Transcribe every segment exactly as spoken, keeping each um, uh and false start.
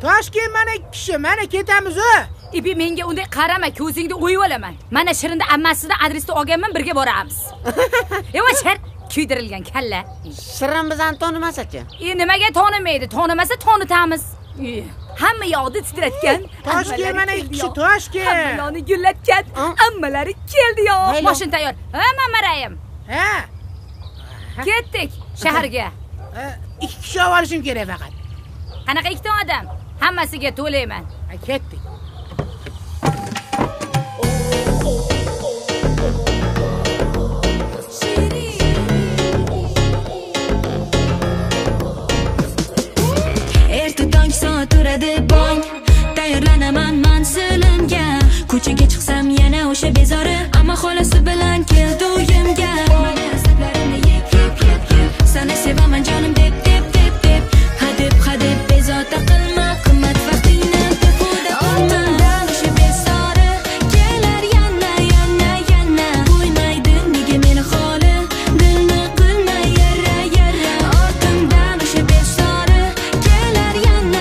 Toshkent mana kishi, mana ketamiz-ku. Ibi menga unday qarama, ko'zingni o'yib olaman. Mana Shirinda ammasidan adresni olganman, birga boramiz. Yo'q, shart kuydirilgan kalla. Shirin bizani tonimas-chi? E nimaga tonimaydi? Tanimasa tanitamiz. Hamma yoqda titratgan. Toshkent mana kishi, Toshkent. Hammalani gullatgan. Ammalari keldi-yo. Mashina tayyor. Ha, Mamarayim. Ha. Ketdik shaharga. Ikki kishi olishim kerak faqat. Qanaqa ikkita odam? Hammasiga to'layman. Ketdik. Turadi bong, tayyorlanaman manzilimga. Ko'chaga chiqsam yana o'sha bezori, ammo xolasi bilan keldi uyimga. Meni asablarimni yeb yeb yeb yeb, seni sevaman jonim deb deb deb deb. Hadeb hadeb bezovta qilma, qimmat vaqtingni behuda olma. O'sha bezori kelar yana yana yana. Qo'ymaydi nega meni xoli, dilni qilma yarra yarra. Ortimdan o'sha bezori kelar yana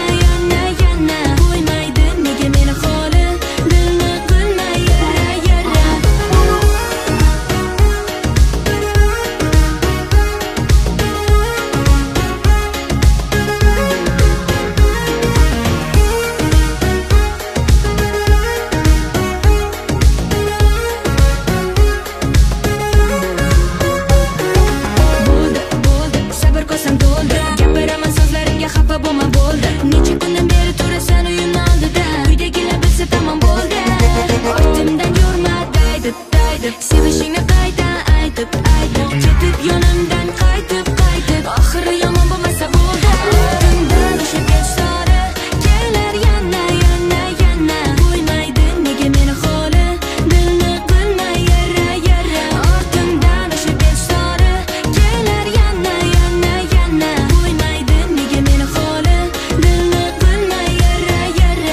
sevishingni qayta aytib aytib ketib yonimdan qaytib qaytib oxiri yomon bo'lmasa bo'ldi. Ortimdan o'sha bezori kelar yana yana yana. Qo'ymaydi nega meni xoli, dilni qilma yarra yarra. Ortimdan o'sha bezori kelar yana yana yana. Qo'ymaydi nega meni xoli, dilni qilma yarra yarra.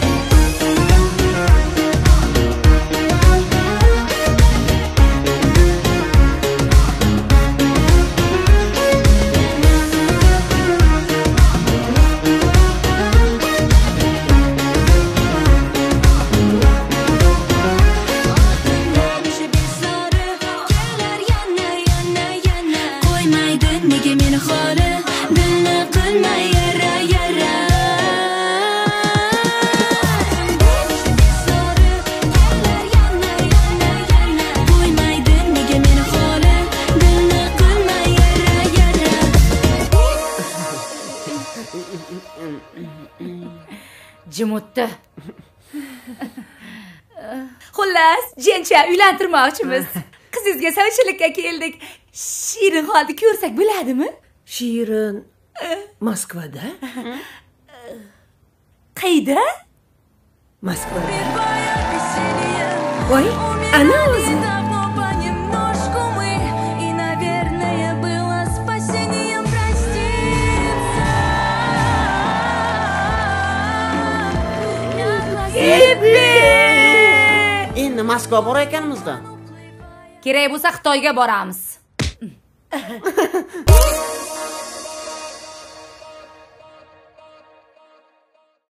Jimutdi. Xullas, jencha uylantirmoqchimiz. Qizingizga savchilikka keldik. Shirin holda ko'rsak bo'ladimi? Shirin Moskvada? Qayda? Moskvada. Voy, ana o'zi. Endi Moskva bor ekanmiz-da. Kerak bo'lsa Xitoyga boramiz.